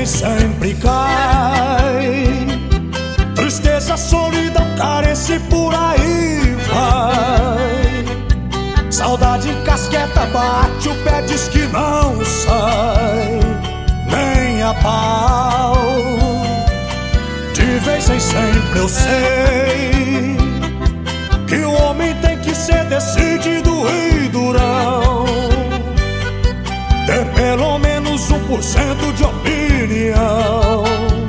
sempre cai. Tristeza, solidão, carência e por aí vai. Saudade encasqueta, bate o pé, diz que não sai nem a pau. De vez em sempre eu sei que o homem tem que ser decidido e durão, ter pelo menos 1% de opinião.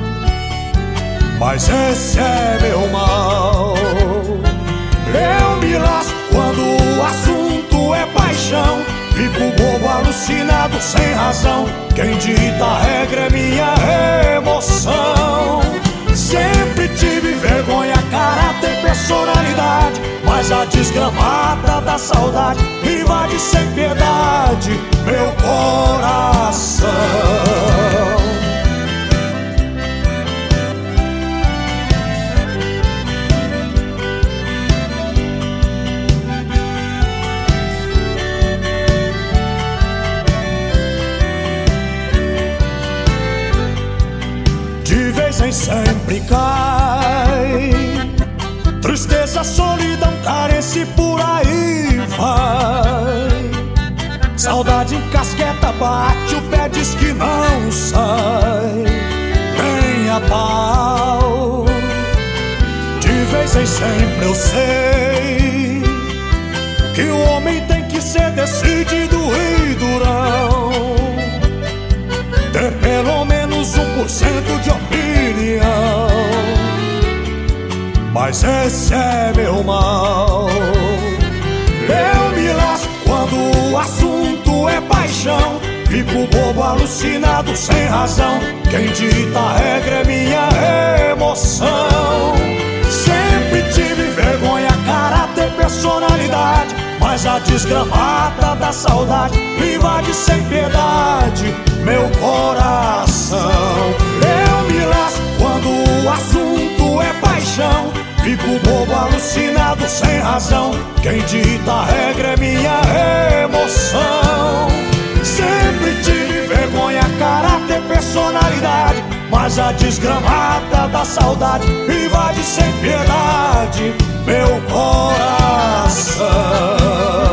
Mas esse é meu mal. Eu me lasco quando o assunto é paixão. Fico bobo, alucinado, sem razão. Quem dita a regra é minha emoção. Sempre tive vergonha, caráter, personalidade, mas a desgramada da saudade invade sem piedade meu coração. De vez em sempre cai. Tristeza, solidão, carência e por aí vai. Saudade encasqueta, bate o pé, diz que não sai nem a pau. De vez em sempre eu sei que o homem tem que ser decidido e durão, ter pelo menos 1% de opinião. Mas esse é meu mal. Eu me lasco quando o assunto é paixão. Fico bobo, alucinado, sem razão. Quem dita a regra é minha emoção. Sempre tive vergonha, caráter, personalidade, mas a desgramada da saudade invade sem piedade meu coração. Eu me lasco quando o assunto é paixão. Fico bobo, alucinado, sem razão. Quem dita a regra é minha emoção. Sempre tive vergonha, caráter, personalidade, mas a desgramada da saudade invade sem piedade meu coração.